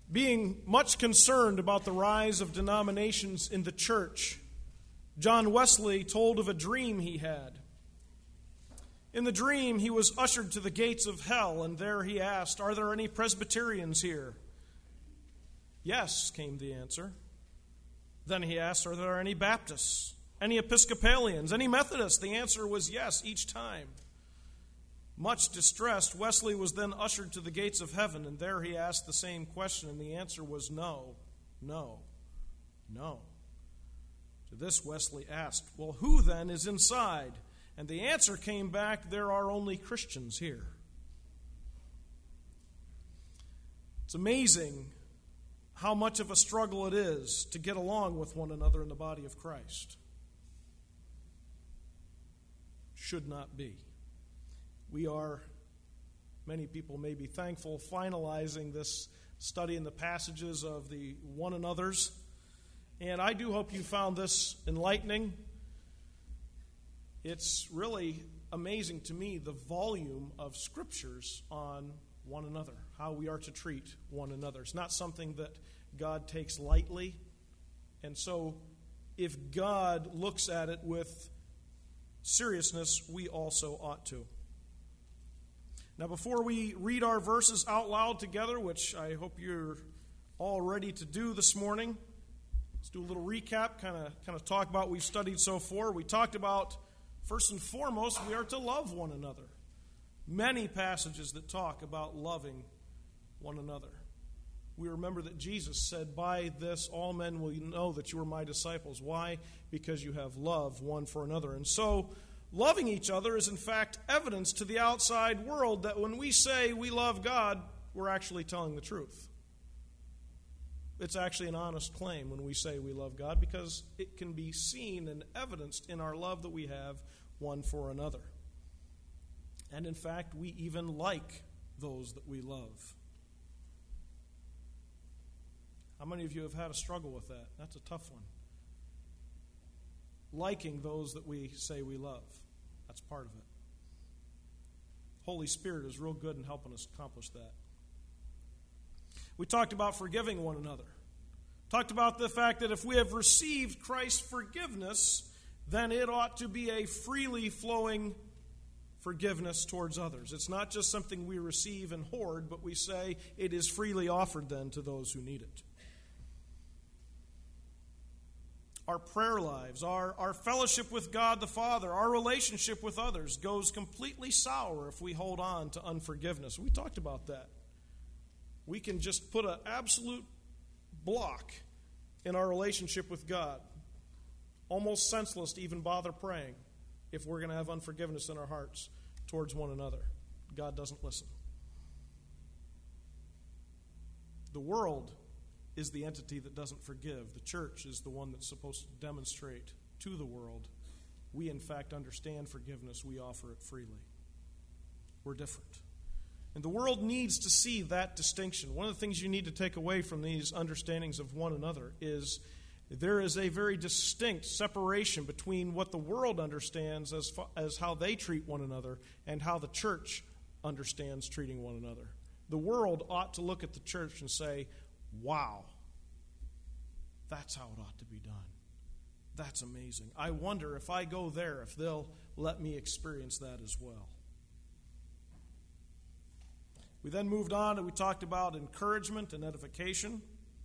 Being much concerned about the rise of denominations in the church, John Wesley told of a dream he had. In the dream, he was ushered to the gates of hell, and there he asked, "Are there any Presbyterians here?" "Yes," came the answer. Then he asked, "Are there any Baptists? Any Episcopalians? Any Methodists?" The answer was yes each time. Much distressed, Wesley was then ushered to the gates of heaven, and there he asked the same question, and the answer was no, no, no. To this, Wesley asked, "Well, who then is inside?" And the answer came back, "There are only Christians here." It's amazing how much of a struggle it is to get along with one another in the body of Christ. Should not be. We are, many people may be thankful, finalizing this study in the passages of the one another's. And I do hope you found this enlightening. It's really amazing to me the volume of scriptures on one another, how we are to treat one another. It's not something that God takes lightly. And so if God looks at it with seriousness, we also ought to. Now, before we read our verses out loud together, which I hope you're all ready to do this morning, let's do a little recap, kind of talk about what we've studied so far. We talked about, first and foremost, we are to love one another. Many passages that talk about loving one another. We remember that Jesus said, "By this all men will know that you are my disciples." Why? Because you have love one for another. And so, loving each other is in fact evidence to the outside world that when we say we love God, we're actually telling the truth. It's actually an honest claim when we say we love God, because it can be seen and evidenced in our love that we have one for another. And in fact, we even like those that we love. How many of you have had a struggle with that? That's a tough one. Liking those that we say we love. That's part of it. Holy Spirit is real good in helping us accomplish that. We talked about forgiving one another. Talked about the fact that if we have received Christ's forgiveness, then it ought to be a freely flowing forgiveness towards others. It's not just something we receive and hoard, but we say it is freely offered then to those who need it. Our prayer lives, our fellowship with God the Father, our relationship with others goes completely sour if we hold on to unforgiveness. We talked about that. We can just put an absolute block in our relationship with God. Almost senseless to even bother praying if we're going to have unforgiveness in our hearts towards one another. God doesn't listen. The world is the entity that doesn't forgive. The church is the one that's supposed to demonstrate to the world we in fact understand forgiveness. We offer it freely. We're different. And the world needs to see that distinction. One of the things you need to take away from these understandings of one another is there is a very distinct separation between what the world understands as how they treat one another and how the church understands treating one another. The world ought to look at the church and say, "Wow, that's how it ought to be done. That's amazing. I wonder if I go there, if they'll let me experience that as well." We then moved on and we talked about encouragement and edification.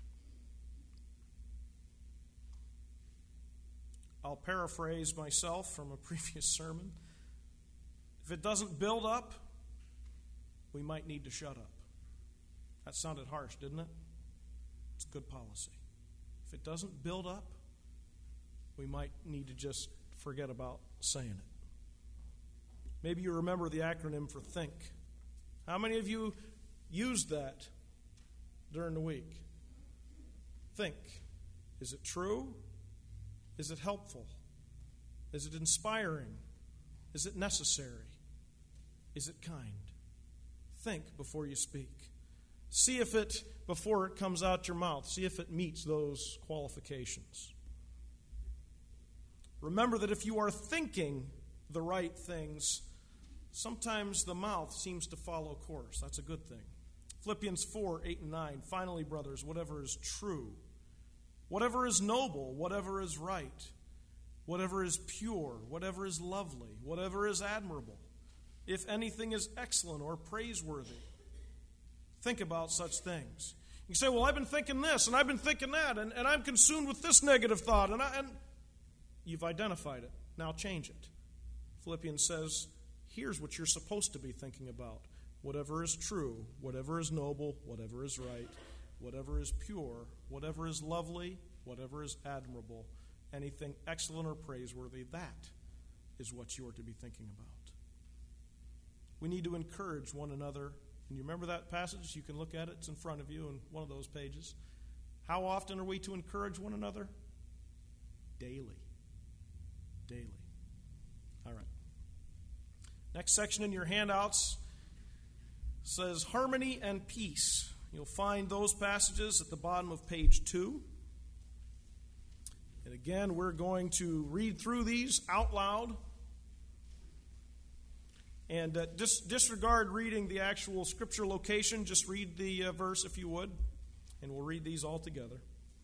I'll paraphrase myself from a previous sermon. If it doesn't build up, we might need to shut up. That sounded harsh, didn't it? It's good policy. If it doesn't build up, we might need to just forget about saying it. Maybe you remember the acronym for THINK. How many of you used that during the week? Think. Is it true? Is it helpful? Is it inspiring? Is it necessary? Is it kind? Think before you speak. See if it, before it comes out your mouth, see if it meets those qualifications. Remember that if you are thinking the right things, sometimes the mouth seems to follow course. That's a good thing. Philippians 4, 8, and 9. Finally, brothers, whatever is true, whatever is noble, whatever is right, whatever is pure, whatever is lovely, whatever is admirable, if anything is excellent or praiseworthy, think about such things. You say, well, I've been thinking this, and I've been thinking that, and I'm consumed with this negative thought, and you've identified it. Now change it. Philippians says, here's what you're supposed to be thinking about. Whatever is true, whatever is noble, whatever is right, whatever is pure, whatever is lovely, whatever is admirable, anything excellent or praiseworthy, that is what you are to be thinking about. We need to encourage one another. And you remember that passage? You can look at it. It's in front of you in one of those pages. How often are we to encourage one another? Daily. Daily. All right. Next section in your handouts says harmony and peace. You'll find those passages at the bottom of page 2. And again, we're going to read through these out loud. And disregard reading the actual scripture location. Just read the verse if you would. And we'll read these all together.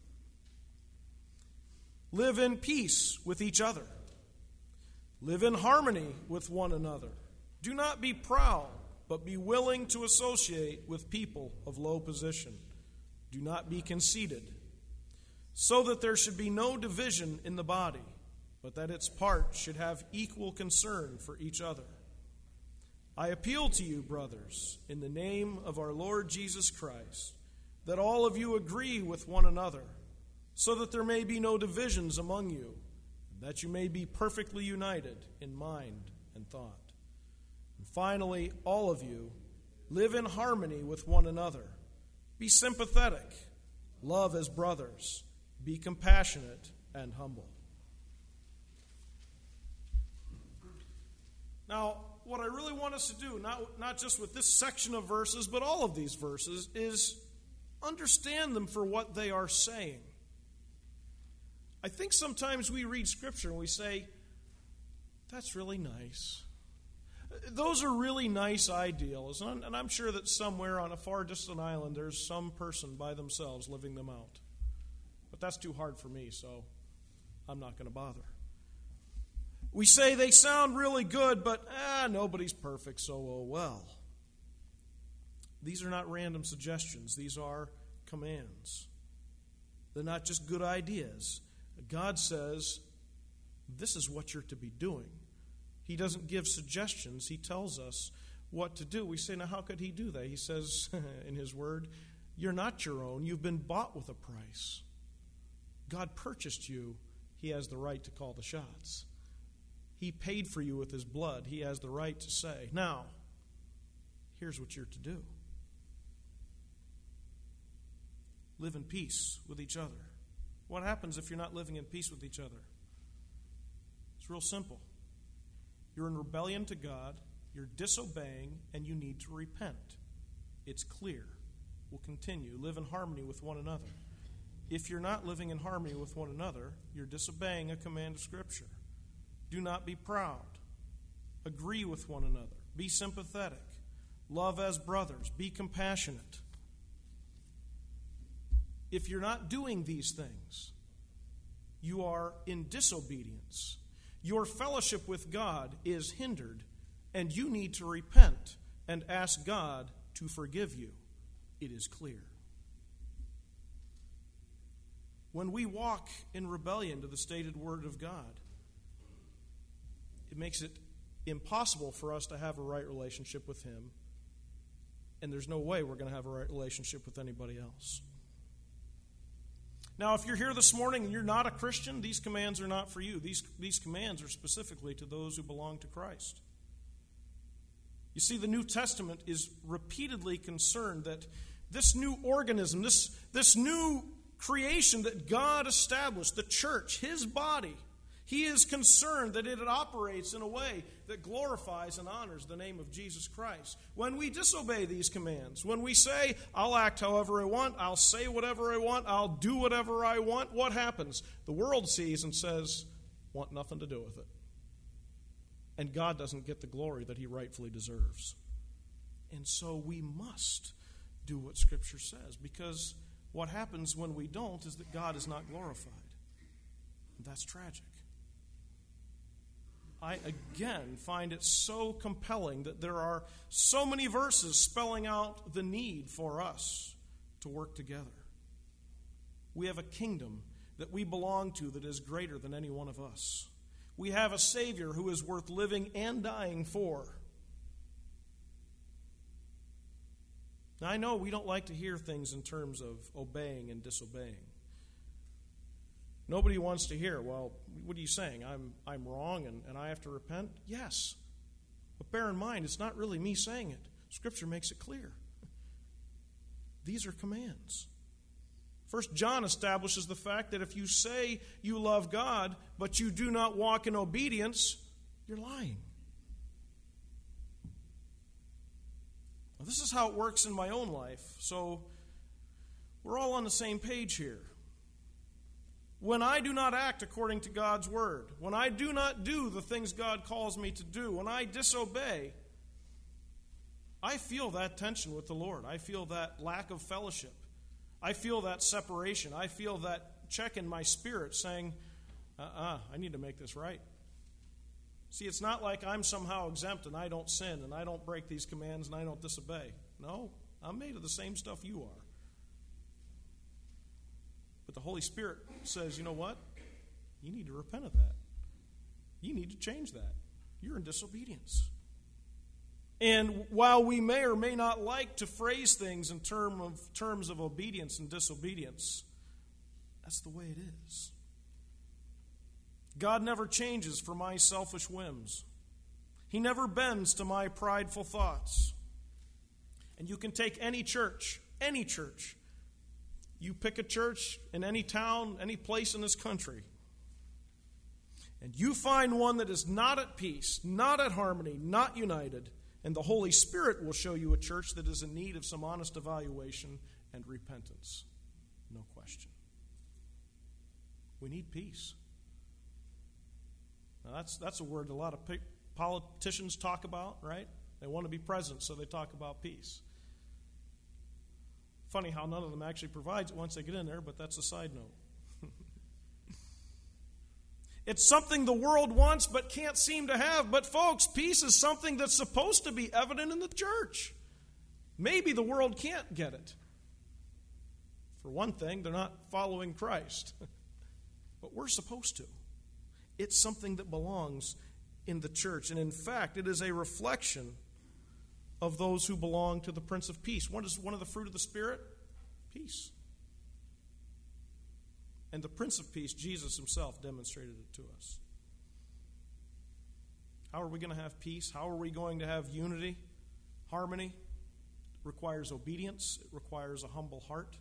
Live in peace with each other. Live in harmony with one another. Do not be proud, but be willing to associate with people of low position. Do not be conceited, so that there should be no division in the body, but that its parts should have equal concern for each other. I appeal to you, brothers, in the name of our Lord Jesus Christ, that all of you agree with one another, so that there may be no divisions among you, and that you may be perfectly united in mind and thought. And finally, all of you, live in harmony with one another. Be sympathetic, love as brothers, be compassionate and humble. Now, what I really want us to do, not just with this section of verses, but all of these verses, is understand them for what they are saying. I think sometimes we read Scripture and we say, that's really nice. Those are really nice ideals. And I'm sure that somewhere on a far distant island there's some person by themselves living them out. But that's too hard for me, so I'm not going to bother. We say they sound really good, but nobody's perfect, so oh well. These are not random suggestions. These are commands. They're not just good ideas. God says, this is what you're to be doing. He doesn't give suggestions. He tells us what to do. We say, now how could he do that? He says in his word, you're not your own. You've been bought with a price. God purchased you. He has the right to call the shots. He paid for you with his blood. He has the right to say, now, here's what you're to do. Live in peace with each other. What happens if you're not living in peace with each other? It's real simple. You're in rebellion to God, you're disobeying, and you need to repent. It's clear. We'll continue. Live in harmony with one another. If you're not living in harmony with one another, you're disobeying a command of Scripture. Do not be proud. Agree with one another. Be sympathetic. Love as brothers. Be compassionate. If you're not doing these things, you are in disobedience. Your fellowship with God is hindered, and you need to repent and ask God to forgive you. It is clear. When we walk in rebellion to the stated word of God, it makes it impossible for us to have a right relationship with Him, and there's no way we're going to have a right relationship with anybody else. Now, if you're here this morning and you're not a Christian, these commands are not for you. These commands are specifically to those who belong to Christ. You see, the New Testament is repeatedly concerned that this new organism, this new creation that God established, the church, His body, He is concerned that it operates in a way that glorifies and honors the name of Jesus Christ. When we disobey these commands, when we say, I'll act however I want, I'll say whatever I want, I'll do whatever I want, what happens? The world sees and says, want nothing to do with it. And God doesn't get the glory that He rightfully deserves. And so we must do what Scripture says. Because what happens when we don't is that God is not glorified. And that's tragic. I, again, find it so compelling that there are so many verses spelling out the need for us to work together. We have a kingdom that we belong to that is greater than any one of us. We have a Savior who is worth living and dying for. Now, I know we don't like to hear things in terms of obeying and disobeying. Nobody wants to hear, well, what are you saying? I'm wrong and I have to repent? Yes. But bear in mind, it's not really me saying it. Scripture makes it clear. These are commands. 1 John establishes the fact that if you say you love God, but you do not walk in obedience, you're lying. Well, this is how it works in my own life. So we're all on the same page here. When I do not act according to God's word, when I do not do the things God calls me to do, when I disobey, I feel that tension with the Lord. I feel that lack of fellowship. I feel that separation. I feel that check in my spirit saying, I need to make this right. See, it's not like I'm somehow exempt and I don't sin and I don't break these commands and I don't disobey. No, I'm made of the same stuff you are. But the Holy Spirit says, you know what? You need to repent of that. You need to change that. You're in disobedience. And while we may or may not like to phrase things in terms of obedience and disobedience, that's the way it is. God never changes for my selfish whims. He never bends to my prideful thoughts. And you can take any church. You pick a church in any town, any place in this country, and you find one that is not at peace, not at harmony, not united, and the Holy Spirit will show you a church that is in need of some honest evaluation and repentance. No question. We need peace. Now that's a word a lot of politicians talk about, right? They want to be president, so they talk about peace. Funny how none of them actually provides it once they get in there, but that's a side note. It's something the world wants but can't seem to have. But folks, peace is something that's supposed to be evident in the church. Maybe the world can't get it. For one thing, they're not following Christ. But we're supposed to. It's something that belongs in the church. And in fact, it is a reflection of those who belong to the Prince of Peace. What is one of the fruit of the Spirit? Peace. And the Prince of Peace, Jesus himself, demonstrated it to us. How are we going to have peace? How are we going to have unity, harmony? It requires obedience. It requires a humble heart.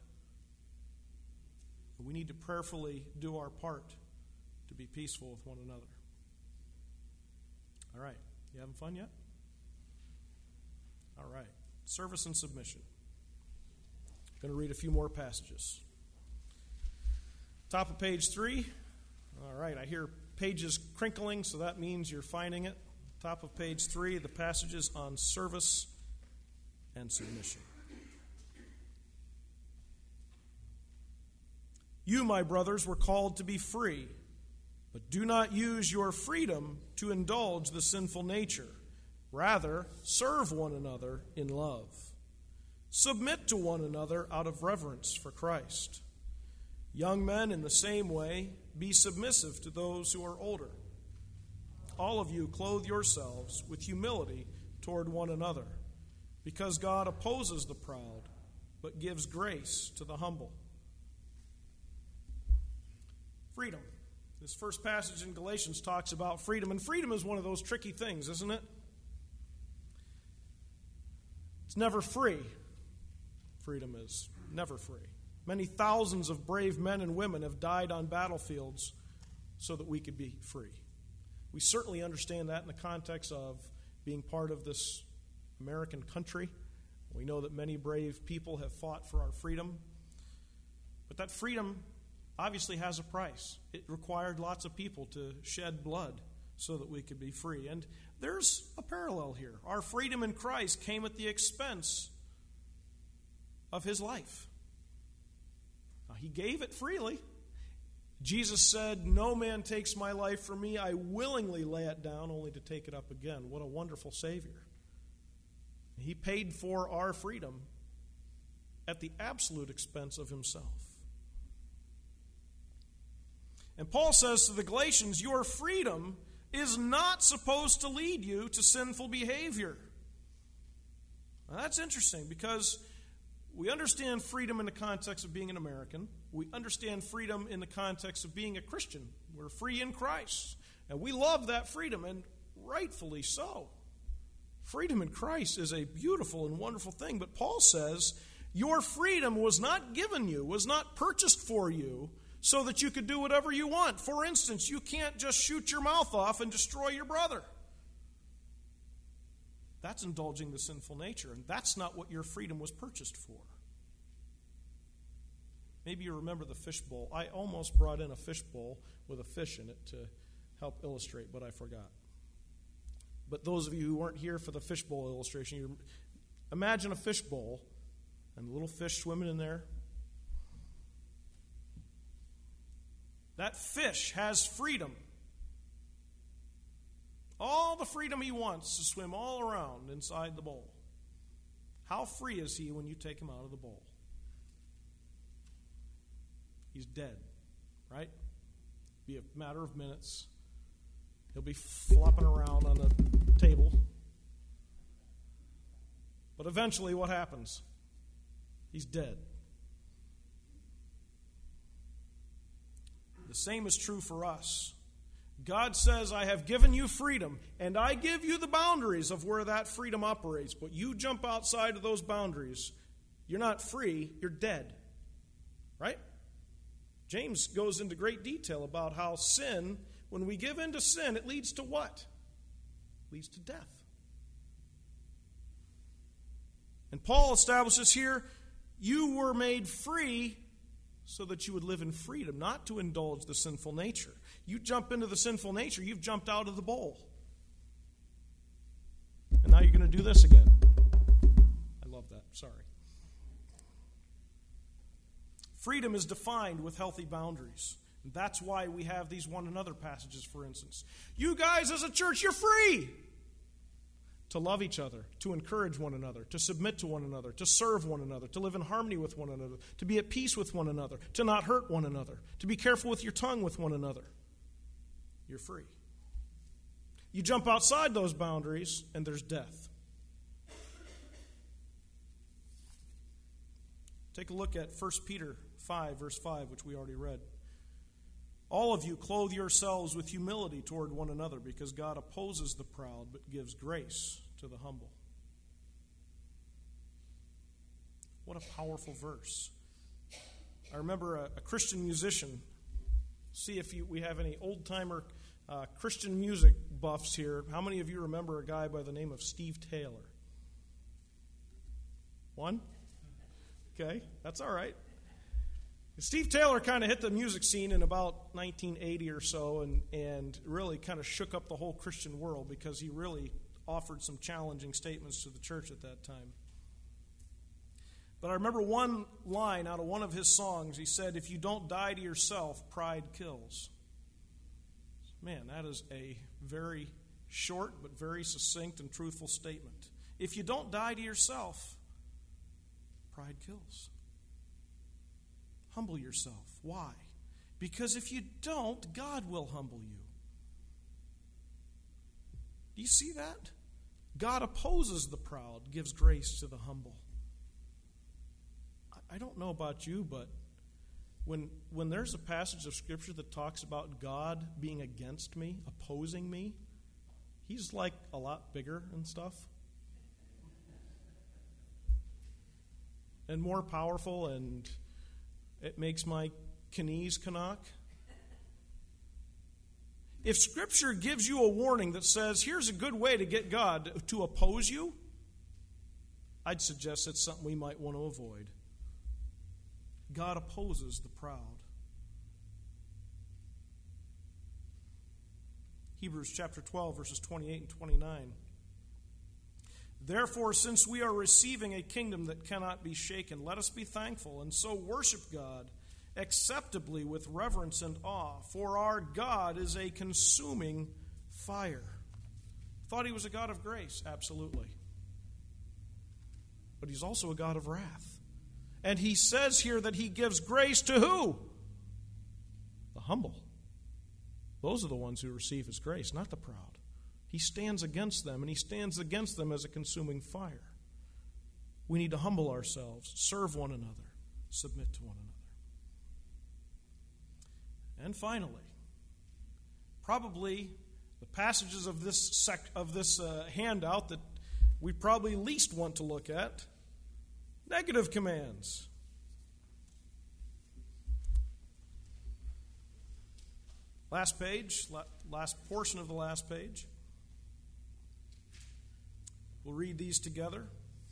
We need to prayerfully do our part to be peaceful with one another. All right. You having fun yet? All right. Service and submission. I'm going to read a few more passages. Top of page 3. All right. I hear pages crinkling, so that means you're finding it. Top of page 3, the passages on service and submission. You, my brothers, were called to be free, but do not use your freedom to indulge the sinful nature. Rather, serve one another in love. Submit to one another out of reverence for Christ. Young men, in the same way, be submissive to those who are older. All of you clothe yourselves with humility toward one another, because God opposes the proud, but gives grace to the humble. Freedom. This first passage in Galatians talks about freedom, and freedom is one of those tricky things, isn't it? It's never free. Freedom is never free. Many thousands of brave men and women have died on battlefields so that we could be free. We certainly understand that in the context of being part of this American country. We know that many brave people have fought for our freedom. But that freedom obviously has a price. It required lots of people to shed blood so that we could be free. And there's a parallel here. Our freedom in Christ came at the expense of his life. Now, he gave it freely. Jesus said, "No man takes my life from me. I willingly lay it down only to take it up again." What a wonderful Savior. He paid for our freedom at the absolute expense of himself. And Paul says to the Galatians, your freedom is not supposed to lead you to sinful behavior. Now, that's interesting because we understand freedom in the context of being an American. We understand freedom in the context of being a Christian. We're free in Christ. And we love that freedom, and rightfully so. Freedom in Christ is a beautiful and wonderful thing. But Paul says, your freedom was not given you, was not purchased for you, so that you could do whatever you want. For instance, you can't just shoot your mouth off and destroy your brother. That's indulging the sinful nature, and that's not what your freedom was purchased for. Maybe you remember the fishbowl. I almost brought in a fishbowl with a fish in it to help illustrate, but I forgot. But those of you who weren't here for the fishbowl illustration, you imagine a fishbowl and a little fish swimming in there. That fish has freedom. All the freedom he wants to swim all around inside the bowl. How free is he when you take him out of the bowl? He's dead, right? Be a matter of minutes. He'll be flopping around on the table. But eventually what happens? He's dead. The same is true for us. God says, I have given you freedom, and I give you the boundaries of where that freedom operates. But you jump outside of those boundaries, you're not free, you're dead. Right? James goes into great detail about how sin, when we give in to sin, it leads to what? It leads to death. And Paul establishes here, you were made free so that you would live in freedom, not to indulge the sinful nature. You jump into the sinful nature, you've jumped out of the bowl. And now you're going to do this again. I love that. Sorry. Freedom is defined with healthy boundaries. And that's why we have these one another passages, for instance. You guys as a church, you're free to love each other, to encourage one another, to submit to one another, to serve one another, to live in harmony with one another, to be at peace with one another, to not hurt one another, to be careful with your tongue with one another. You're free. You jump outside those boundaries, and there's death. Take a look at 1 Peter 5, verse 5, which we already read. All of you clothe yourselves with humility toward one another, because God opposes the proud but gives grace to the humble. What a powerful verse. I remember a Christian musician. See if we have any old-timer Christian music buffs here. How many of you remember a guy by the name of Steve Taylor? One? Okay, that's all right. Steve Taylor kind of hit the music scene in about 1980 or so and really kind of shook up the whole Christian world because he really offered some challenging statements to the church at that time. But I remember one line out of one of his songs. He said, if you don't die to yourself, pride kills. Man, that is a very short but very succinct and truthful statement. If you don't die to yourself, pride kills. Humble yourself. Why? Because if you don't, God will humble you. Do you see that? God opposes the proud, gives grace to the humble. I don't know about you, but when there's a passage of Scripture that talks about God being against me, opposing me, he's like a lot bigger and stuff. And more powerful, and it makes my knees knock. If Scripture gives you a warning that says, here's a good way to get God to oppose you, I'd suggest it's something we might want to avoid. God opposes the proud. Hebrews chapter 12, verses 28 and 29. Therefore, since we are receiving a kingdom that cannot be shaken, let us be thankful and so worship God acceptably with reverence and awe, for our God is a consuming fire. Thought he was a God of grace? Absolutely. But he's also a God of wrath. And he says here that he gives grace to who? The humble. Those are the ones who receive his grace, not the proud. He stands against them, and he stands against them as a consuming fire. We need to humble ourselves, serve one another, submit to one another. And finally, probably the passages of this handout that we probably least want to look at, negative commands. Last page, last portion of the last page. We'll read these together.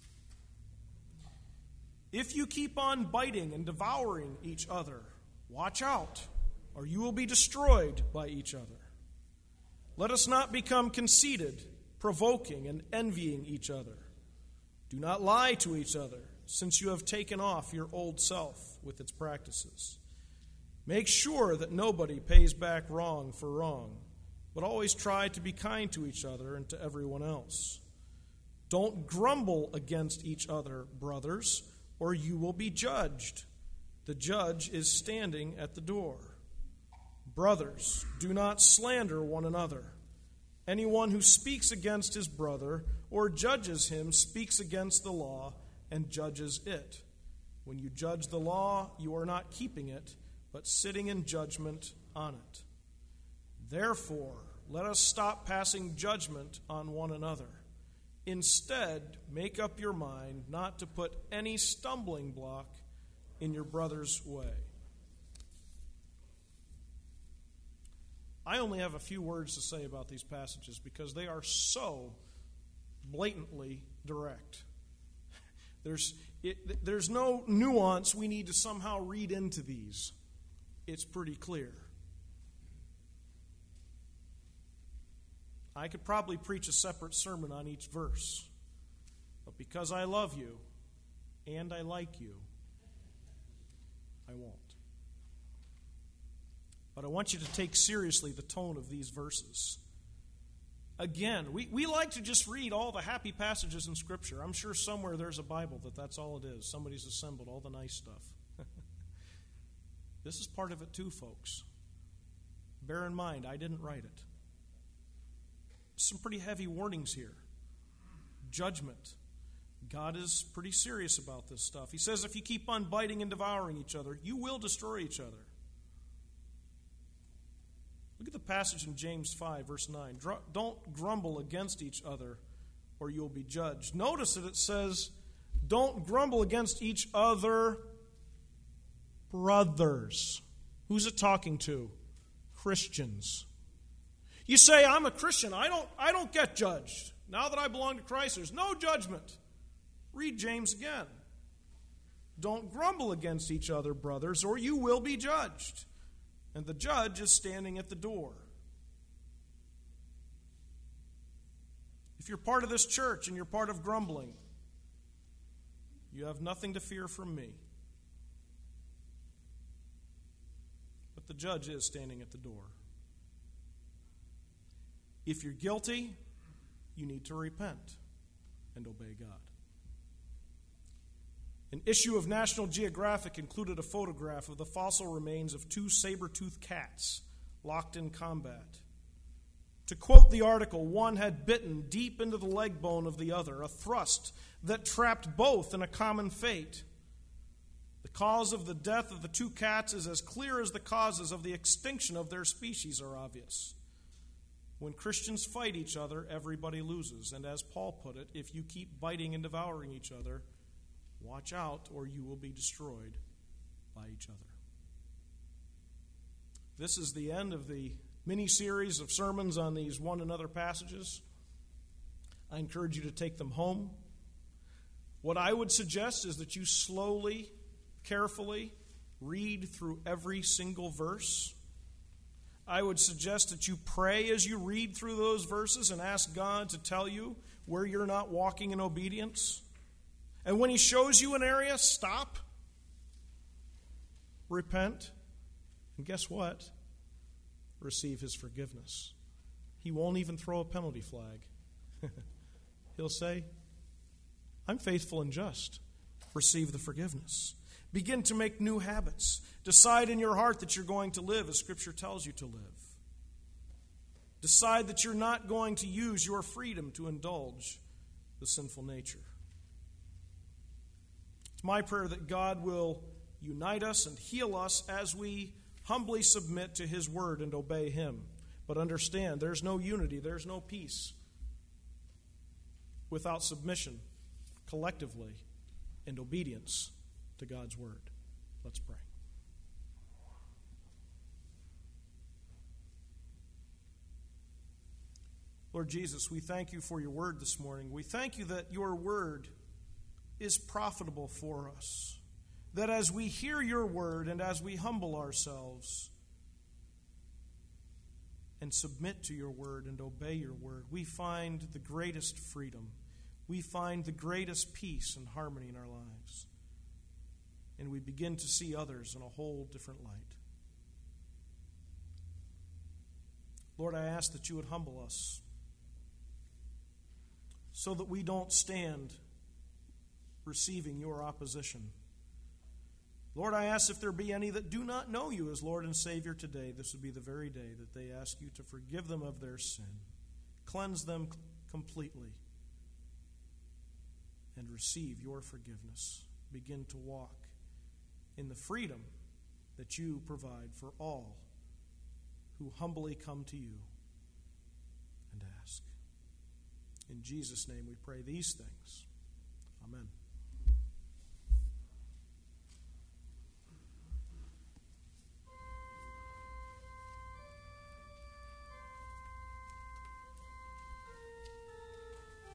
If you keep on biting and devouring each other, watch out, or you will be destroyed by each other. Let us not become conceited, provoking and envying each other. Do not lie to each other, since you have taken off your old self with its practices. Make sure that nobody pays back wrong for wrong, but always try to be kind to each other and to everyone else. Don't grumble against each other, brothers, or you will be judged. The judge is standing at the door. Brothers, do not slander one another. Anyone who speaks against his brother or judges him speaks against the law and judges it. When you judge the law, you are not keeping it, but sitting in judgment on it. Therefore, let us stop passing judgment on one another. Instead, make up your mind not to put any stumbling block in your brother's way. I only have a few words to say about these passages because they are so blatantly direct. There's no nuance we need to somehow read into these. It's pretty clear. I could probably preach a separate sermon on each verse, but because I love you and I like you, I won't. But I want you to take seriously the tone of these verses. Again, we like to just read all the happy passages in Scripture. I'm sure somewhere there's a Bible that's all it is. Somebody's assembled all the nice stuff. This is part of it too, folks. Bear in mind, I didn't write it. Some pretty heavy warnings here. Judgment. God is pretty serious about this stuff. He says if you keep on biting and devouring each other, you will destroy each other. Look at the passage in James 5, verse 9. Don't grumble against each other, or you'll be judged. Notice that it says, don't grumble against each other, brothers. Who's it talking to? Christians. You say, I'm a Christian. I don't get judged. Now that I belong to Christ, there's no judgment. Read James again. Don't grumble against each other, brothers, or you will be judged. And the judge is standing at the door. If you're part of this church and you're part of grumbling, you have nothing to fear from me. But the judge is standing at the door. If you're guilty, you need to repent and obey God. An issue of National Geographic included a photograph of the fossil remains of two saber-toothed cats locked in combat. To quote the article, one had bitten deep into the leg bone of the other, a thrust that trapped both in a common fate. The cause of the death of the two cats is as clear as the causes of the extinction of their species are obvious. When Christians fight each other, everybody loses. And as Paul put it, if you keep biting and devouring each other, watch out or you will be destroyed by each other. This is the end of the mini-series of sermons on these one another passages. I encourage you to take them home. What I would suggest is that you slowly, carefully read through every single verse. I would suggest that you pray as you read through those verses and ask God to tell you where you're not walking in obedience. And when He shows you an area, stop, repent, and guess what? Receive His forgiveness. He won't even throw a penalty flag. He'll say, I'm faithful and just. Receive the forgiveness. Begin to make new habits. Decide in your heart that you're going to live as Scripture tells you to live. Decide that you're not going to use your freedom to indulge the sinful nature. It's my prayer that God will unite us and heal us as we humbly submit to His word and obey Him. But understand, there's no unity, there's no peace without submission collectively and obedience to God's word. Let's pray. Lord Jesus, we thank you for your word this morning. We thank you that your word is profitable for us. That as we hear your word and as we humble ourselves and submit to your word and obey your word, we find the greatest freedom. We find the greatest peace and harmony in our lives. And we begin to see others in a whole different light. Lord, I ask that you would humble us so that we don't stand receiving your opposition. Lord, I ask if there be any that do not know you as Lord and Savior today, this would be the very day that they ask you to forgive them of their sin, cleanse them completely, and receive your forgiveness. Begin to walk in the freedom that you provide for all who humbly come to you and ask. In Jesus' name we pray these things.